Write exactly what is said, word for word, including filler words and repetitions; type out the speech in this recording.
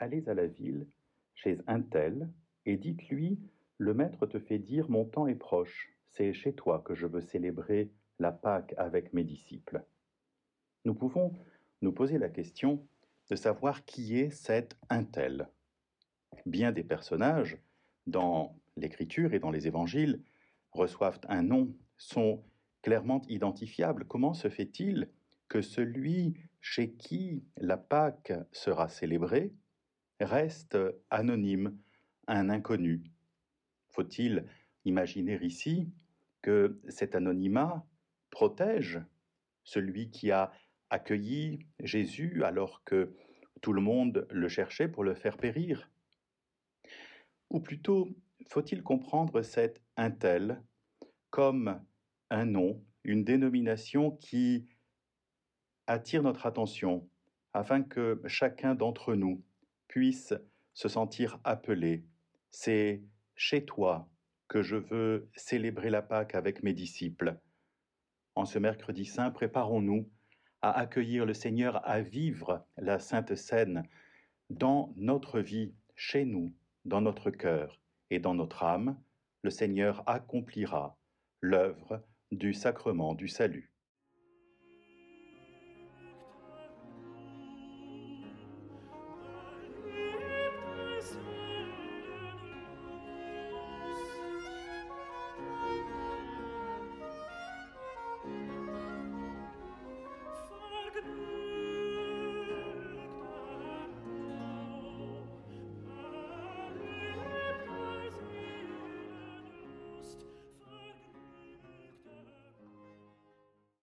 Allez à la ville, chez un tel, et dites-lui, le maître te fait dire, mon temps est proche, c'est chez toi que je veux célébrer la Pâque avec mes disciples. Nous pouvons nous poser la question de savoir qui est cet un tel. Bien des personnages, dans l'Écriture et dans les Évangiles, reçoivent un nom, sont clairement identifiables. Comment se fait-il que celui chez qui la Pâque sera célébrée reste anonyme, un inconnu? Faut-il imaginer ici que cet anonymat protège celui qui a accueilli Jésus alors que tout le monde le cherchait pour le faire périr? Ou plutôt, faut-il comprendre cet un tel comme un nom, une dénomination qui attire notre attention afin que chacun d'entre nous puisse se sentir appelé. C'est chez toi que je veux célébrer la Pâque avec mes disciples. En ce mercredi saint, préparons-nous à accueillir le Seigneur, à vivre la Sainte Seine dans notre vie, chez nous, dans notre cœur et dans notre âme. Le Seigneur accomplira l'œuvre du sacrement du salut.